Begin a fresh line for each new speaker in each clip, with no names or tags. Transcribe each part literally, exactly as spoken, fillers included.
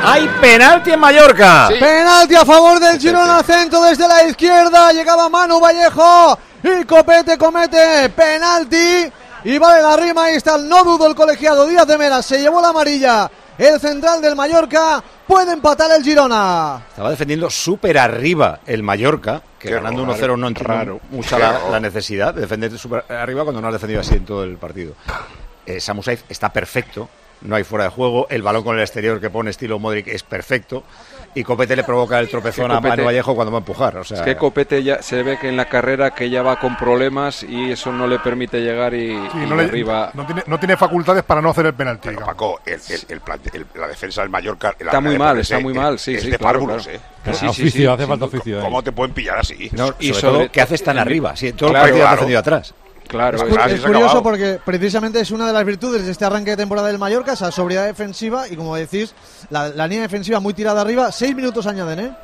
Hay penalti en Mallorca.
Sí. Penalti a favor del Girona, centro desde la izquierda, llegaba Manu Vallejo y Copete comete penalti y vale la rima. Ahí está el no dudo el colegiado Díaz de Mera, se llevó la amarilla el central del Mallorca, puede empatar el Girona.
Estaba defendiendo súper arriba el Mallorca, que Qué ganando uno cero no entiendo mucha la, la necesidad de defender súper arriba cuando no has defendido así en todo el partido. Eh, Samu Saiz está perfecto, no hay fuera de juego, el balón con el exterior que pone estilo Modric es perfecto y Copete le provoca el tropezón a Manu Vallejo cuando va a empujar. O sea,
es que Copete ya se ve que en la carrera que ya va con problemas y eso no le permite llegar y,
sí,
y
no le,
arriba.
No tiene, no tiene facultades para no hacer el penalti.
Pero, Paco, el, el, el, el, la defensa del Mallorca
está muy mal, está muy mal, sí,
es
sí,
de
claro,
párvulos,
claro.
¿eh?
Claro,
sí,
oficio,
sí, sí,
hace
sí,
falta
sí,
oficio.
¿Cómo
eh.
te pueden pillar así?
No,
y
sobre,
sobre
todo, ¿qué haces tan arriba? Si todo
claro,
el partido
claro.
ha defendido atrás.
Claro,
es,
es,
cu-
así
es
se
curioso
acabado.
porque precisamente es una de las virtudes de este arranque de temporada del Mallorca, esa sobriedad defensiva y como decís, la, la línea defensiva muy tirada arriba. Seis minutos añaden, ¿eh?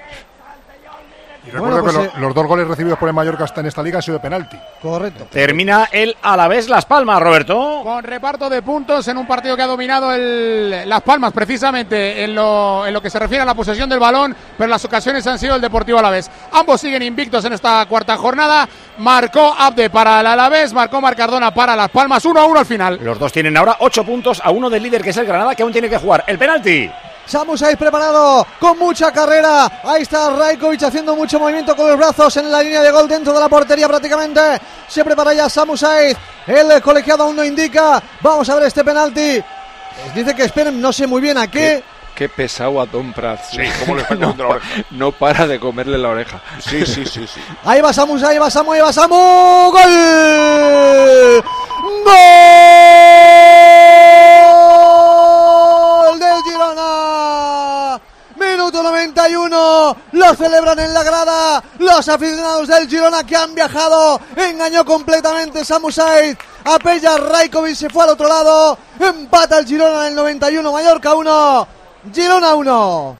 Y recuerdo
Bueno, pues,
que lo, los dos goles recibidos por el Mallorca hasta en esta liga han sido de penalti.
Correcto.
Termina el Alavés Las Palmas, Roberto.
Con reparto de puntos en un partido que ha dominado el Las Palmas precisamente en lo, en lo que se refiere a la posesión del balón, pero las ocasiones han sido el Deportivo Alavés. Ambos siguen invictos en esta cuarta jornada. Marcó Abde para el Alavés, marcó Marcardona para Las Palmas, uno a uno al final.
Los dos tienen ahora ocho puntos a uno del líder que es el Granada, que aún tiene que jugar el penalti.
Samu Saiz preparado, con mucha carrera. Ahí está Rajkovic haciendo mucho movimiento con los brazos en la línea de gol dentro de la portería prácticamente. Se prepara ya Samu Saiz. El colegiado aún no indica. Vamos a ver este penalti. Les dice que esperen, no sé muy bien a qué.
Qué pesado a Tom Prats.
Sí, cómo le está comiendo
no,
la oreja.
no para de comerle la oreja.
Sí, sí, sí, sí.
Ahí va Samu, ahí va Samu, ahí va Samu. ¡Gol! ¡Gol del Girona! Minuto noventa y uno, lo celebran en la grada los aficionados del Girona que han viajado. Engañó completamente Samu Saiz a Peja Rajkovic, se fue al otro lado. Empata el Girona en el noventa y uno, Mallorca uno, Girona uno.